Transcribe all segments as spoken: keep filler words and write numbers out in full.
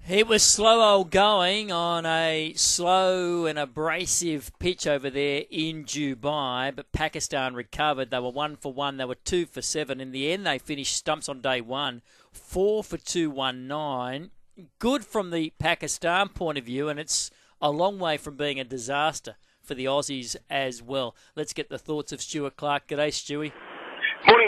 It was slow old going on a slow and abrasive pitch over there in Dubai, but Pakistan recovered. They were one for one. They were two for seven. In the end, they finished stumps on day one, four for two, one nine. Good from the Pakistan point of view, and it's a long way from being a disaster for the Aussies as well. Let's get the thoughts of Stuart Clark. G'day, Stewie. Morning,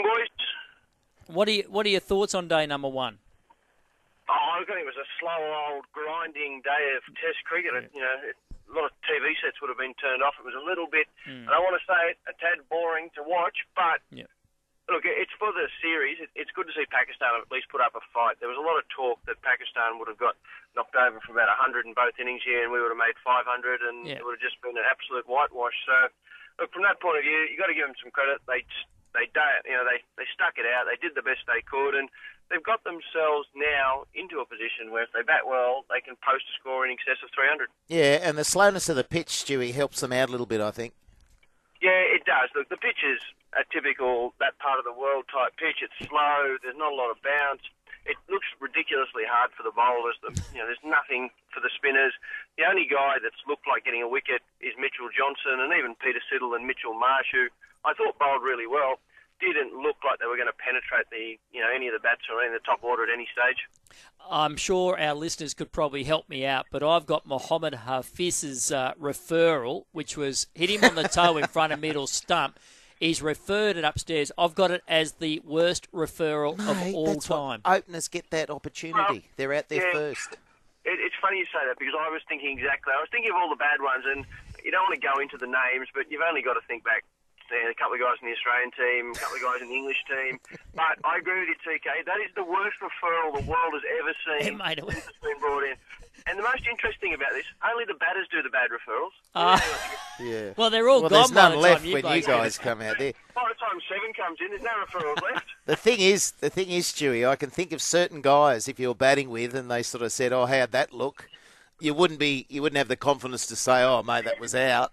boys. What are you, what are your thoughts on day number one? Oh, I think it was a slow, old, grinding day of Test cricket. Yeah. You know, it, a lot of T V sets would have been turned off. It was a little bit, mm. and I want to say it, a tad boring to watch, but yeah. Look, it's for the series. It, it's good to see Pakistan at least put up a fight. There was a lot of talk that Pakistan would have got knocked over for about one hundred in both innings here, and we would have made five hundred, and yeah. it would have just been an absolute whitewash. So, look, from that point of view, you got to give them some credit. They they you know they they stuck it out. They did the best they could, and they've got themselves now into a position where if they bat well, they can post a score in excess of three hundred. Yeah, and the slowness of the pitch, Stewie, helps them out a little bit, I think. Yeah, it does. Look, the pitch is a typical that part of the world type pitch. It's slow. There's not a lot of bounce. It looks ridiculously hard for the bowlers. The, you know, there's nothing for the spinners. The only guy that's looked like getting a wicket is Mitchell Johnson, and even Peter Siddle and Mitchell Marsh, who I thought bowled really well, didn't look like they were going to penetrate the, you know, any of the bats or any of the top order at any stage. I'm sure our listeners could probably help me out, but I've got Mohammed Hafiz's uh, referral, which was hit him on the toe in front of middle stump. He's referred it upstairs. I've got it as the worst referral Mate, of all that's time. What openers get that opportunity. Well, They're out there yeah, first. It, it's funny you say that because I was thinking exactly. I was thinking of all the bad ones, and you don't want to go into the names, but you've only got to think back. A couple of guys in the Australian team, a couple of guys in the English team. But I agree with you, T K. That is the worst referral the world has ever seen yeah, mate, since it's been brought in. And the most interesting about this, only the batters do the bad referrals. Uh, yeah. Well, they're all well, gone there's none by the left time you when you guys it. come out there. By the time seven comes in, there's no referrals left. The thing is, the thing is, Stewie, I can think of certain guys if you're batting with, and they sort of said, "Oh, how'd that look?" You wouldn't be, you wouldn't have the confidence to say, "Oh, mate, that was out."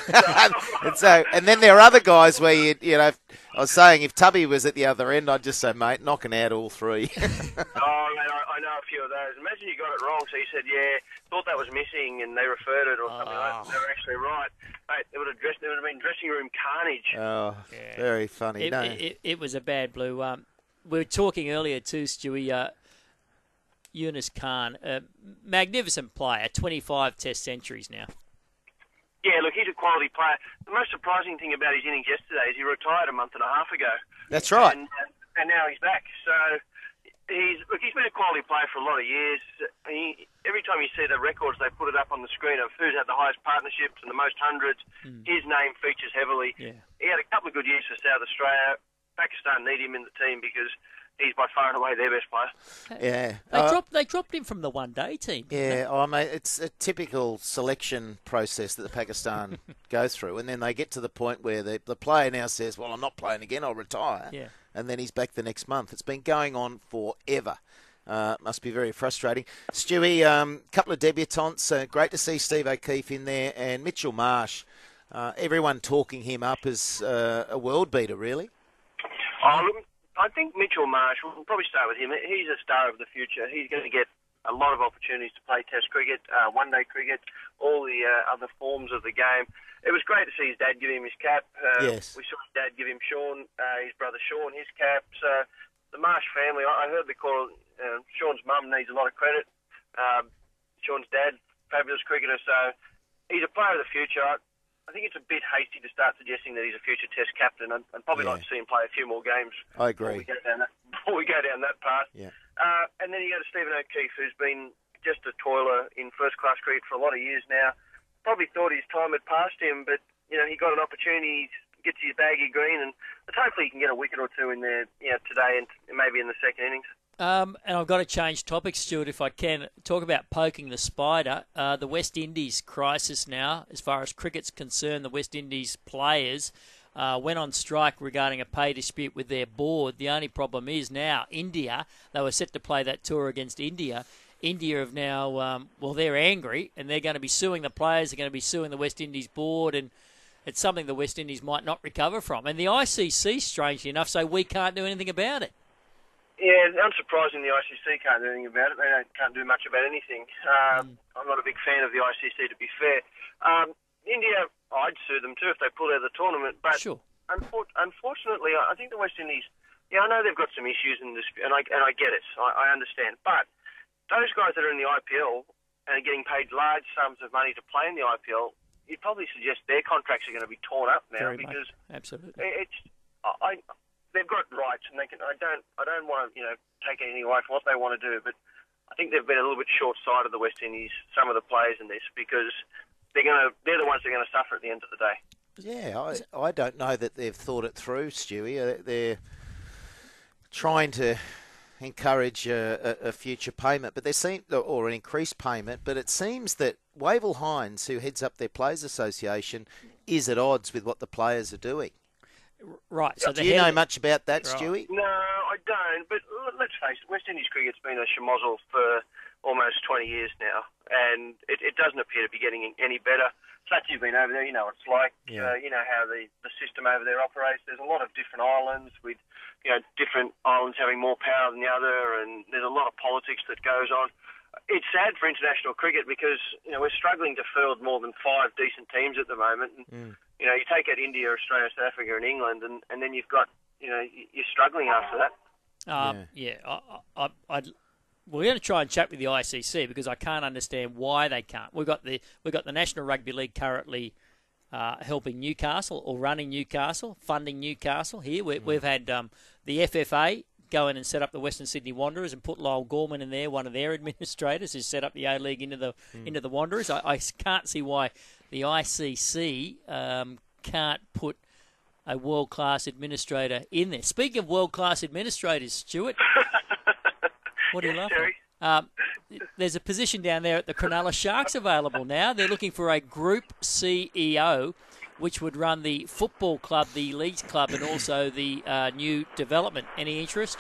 and so, and then there are other guys where you, you know, I was saying if Tubby was at the other end, I'd just say, "Mate, knocking out all three." oh, man, I, I know a few of those. Imagine you got it wrong, so you said, "Yeah, thought that was missing," and they referred it or something. Oh. Like that. They were actually right. Mate, it would have dressed, it would have been dressing room carnage. Oh, yeah. Very funny. It, no, it, it, it was a bad blue. Um, we were talking earlier too, Stewie. Uh, Yunus Khan, a magnificent player, twenty-five Test centuries now. Yeah, look, he's a quality player. The most surprising thing about his innings yesterday is he retired a month and a half ago. That's right. And, and now he's back. So, he's look, he's been a quality player for a lot of years. He, every time you see the records, they put it up on the screen of who's had the highest partnerships and the most hundreds. Mm. His name features heavily. Yeah. He had a couple of good years for South Australia. Pakistan need him in the team because he's by far and away their best player. Yeah, they uh, dropped. They dropped him from the one-day team. Yeah, oh mate, it's a typical selection process that the Pakistan go through, and then they get to the point where the the player now says, "Well, I'm not playing again. I'll retire." Yeah. And then he's back the next month. It's been going on forever. Uh, must be very frustrating. Stewie, a um, couple of debutantes. Uh, great to see Steve O'Keefe in there, and Mitchell Marsh. Uh, everyone talking him up as uh, a world beater, really. Oh, look, I think Mitchell Marsh, we'll probably start with him. He's a star of the future. He's going to get a lot of opportunities to play Test cricket, uh, one-day cricket, all the uh, other forms of the game. It was great to see his dad give him his cap. Uh, yes. We saw his dad give him Sean, uh, his brother Sean, his cap. So the Marsh family, I heard the call, uh, Sean's mum needs a lot of credit. Uh, Sean's dad, fabulous cricketer. So he's a player of the future. I think it's a bit hasty to start suggesting that he's a future Test captain. I'd, I'd probably yeah. like to see him play a few more games. I agree. Before we go down that, before we go down that path. Yeah. Uh, and then you go to Stephen O'Keefe, who's been just a toiler in first-class cricket for a lot of years now. Probably thought his time had passed him, but you know he got an opportunity, gets his baggy green, and let's hopefully he can get a wicket or two in there, you know, today and maybe in the second innings. Um, and I've got to change topics, Stuart, if I can. Talk about poking the spider. Uh, the West Indies crisis now, as far as cricket's concerned, the West Indies players uh, went on strike regarding a pay dispute with their board. The only problem is now India, they were set to play that tour against India. India have now, um, well, they're angry, and they're going to be suing the players, they're going to be suing the West Indies board, and it's something the West Indies might not recover from. And the I C C, strangely enough, say we can't do anything about it. Yeah, unsurprising the I C C can't do anything about it. They don't, can't do much about anything. Um, mm. I'm not a big fan of the I C C, to be fair. Um, India, I'd sue them too if they pulled out of the tournament. But sure. unfor- unfortunately, I think the West Indies, yeah, I know they've got some issues in this, and I, and I get it. I, I understand. But those guys that are in the I P L and are getting paid large sums of money to play in the I P L, you'd probably suggest their contracts are going to be torn up now. Very because much. Absolutely. It's, I, they've got rights, and they can. I don't. I don't want to, you know, take anything away from what they want to do, but I think they've been a little bit short-sighted, the West Indies, some of the players in this, because they're going to. They're the ones that are going to suffer at the end of the day. Yeah, I, I don't know that they've thought it through, Stewie. They're trying to encourage a, a, a future payment, but they seem, or an increased payment, but it seems that Wavell Hines, who heads up their Players Association, is at odds with what the players are doing. Right. So do you know much about that, right. Stewie? No, I don't. But let's face it, West Indies cricket's been a schmozzle for almost twenty years now, and it, it doesn't appear to be getting any better. Such you've been over there, you know what it's like. Yeah. Uh, you know how the, the system over there operates. There's a lot of different islands with, you know, different islands having more power than the other, and there's a lot of politics that goes on. It's sad for international cricket because, you know, we're struggling to field more than five decent teams at the moment. And, mm. you know, you take out India, Australia, South Africa, and England, and, and then you've got, you know, you're struggling after that. Um, yeah, yeah I, I, I'd, we're going to try and chat with the I C C because I can't understand why they can't. We've got the we've got the National Rugby League currently uh, helping Newcastle or running Newcastle, funding Newcastle. Here we, mm. we've had um, the F F A go in and set up the Western Sydney Wanderers and put Lyle Gorman in there, one of their administrators, who's set up the A League into the mm. into the Wanderers. I, I can't see why the I C C um, can't put a world-class administrator in there. Speaking of world-class administrators, Stuart, what do you yes, love? Um, there's a position down there at the Cronulla Sharks available now. They're looking for a Group C E O, which would run the football club, the Leeds club, and also the uh, new development. Any interest?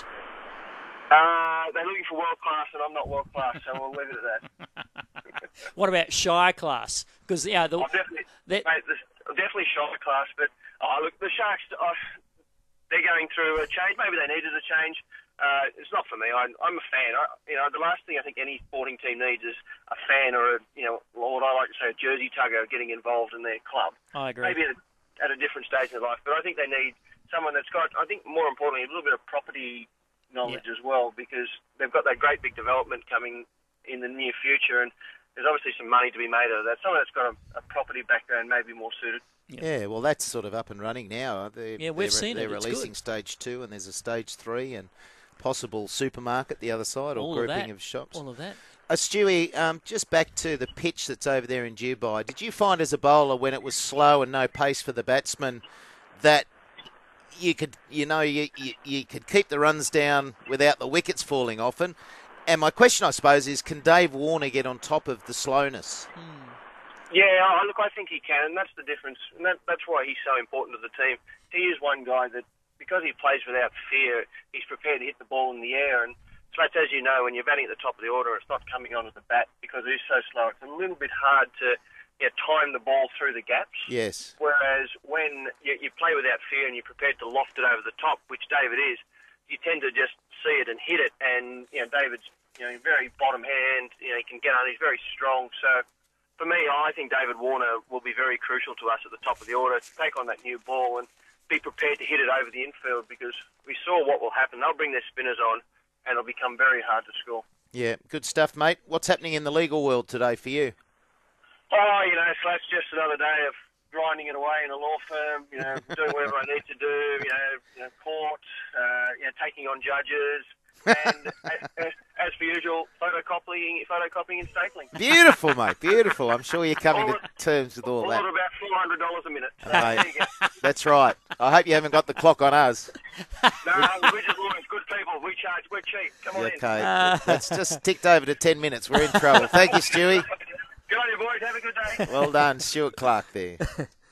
Uh, they're looking for world-class, and I'm not world-class, so we'll leave it at that. What about Shire class? Because yeah, the, oh, definitely, mate, definitely Shire class, but oh, look, the Sharks, oh, they're going through a change. Maybe they needed a change. Uh, it's not for me. I'm, I'm a fan. I, you know, the last thing I think any sporting team needs is a fan or a, you know, what I like to say, a jersey tugger getting involved in their club. I agree. Maybe at a, at a different stage in their life, but I think they need someone that's got, I think more importantly, a little bit of property knowledge yeah. as well, because they've got that great big development coming in the near future, and there's obviously some money to be made out of that. Someone that's got a, a property background may be more suited. Yeah, well, that's sort of up and running now. They're, yeah, we've they're, seen they're it. It's releasing good. stage two, and there's a stage three, and possible supermarket the other side, or All grouping of, of shops. All of that. Uh, Stewie, um, just back to the pitch that's over there in Dubai. Did you find as a bowler, when it was slow and no pace for the batsman, that you could, you know, you, you, you could keep the runs down without the wickets falling often? And my question, I suppose, is can Dave Warner get on top of the slowness? Hmm. Yeah, look, I think he can, and that's the difference. And that, that's why he's so important to the team. He is one guy that, because he plays without fear, he's prepared to hit the ball in the air. And so, as you know, when you're batting at the top of the order, it's not coming onto the bat because he's so slow. It's a little bit hard to you know, time the ball through the gaps. Yes. Whereas when you, you play without fear and you're prepared to loft it over the top, which David is, you tend to just see it and hit it. And you know, David's you know very bottom hand. You know, he can get on. He's very strong. So for me, I think David Warner will be very crucial to us at the top of the order to take on that new ball and be prepared to hit it over the infield, because we saw what will happen. They'll bring their spinners on and it'll become very hard to score. Yeah, good stuff, mate. What's happening in the legal world today for you? Oh, you know, so that's just another day of grinding it away in a law firm, you know, doing whatever I need to do, you know, you know court, uh, you know, taking on judges, and as, as for usual, photocopying, photocopying and stapling. Beautiful, mate, beautiful. I'm sure you're coming all to terms with all, all that. All at about four hundred dollars a minute. So mate, that's right. I hope you haven't got the clock on us. No, we're just lawyers, good people. We charge, we're cheap. Come on okay. in. Uh, That's just ticked over to ten minutes. We're in trouble. Thank you, Stewie. Good on you, boys. Have a good day. Well done, Stuart Clark there.